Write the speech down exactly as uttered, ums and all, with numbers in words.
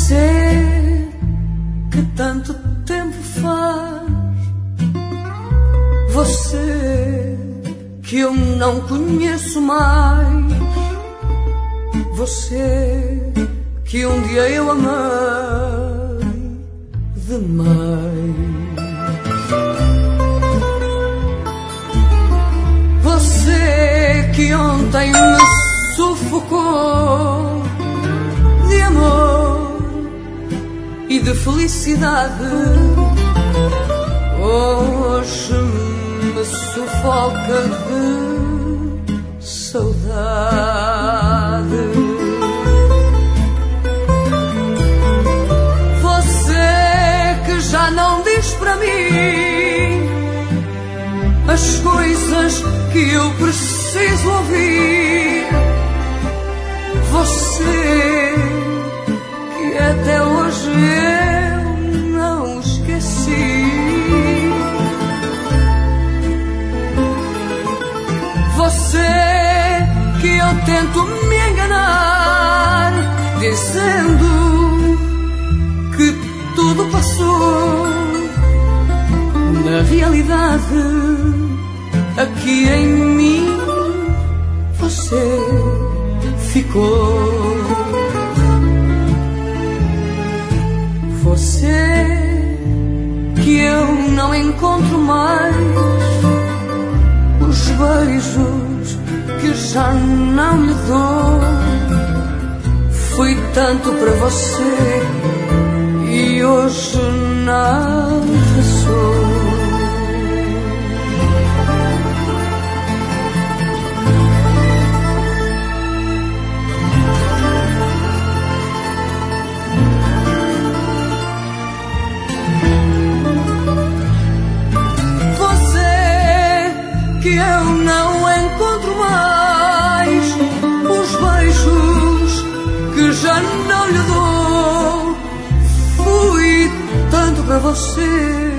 Você que tanto tempo faz, você que eu não conheço mais, você que um dia eu amei demais. Você que ontem me sufocou de amor e de felicidade, hoje me sufoca de saudade. Você que já não diz para mim as coisas que eu preciso ouvir, você que até hoje eu não esqueci, você que eu tento me enganar dizendo que tudo passou, na realidade aqui em mim você ficou. Você que eu não encontro mais, os beijos que já não lhe dou, fui tanto para você e hoje nada sou. Que eu não encontro mais, os beijos que já não lhe dou, fui tanto para você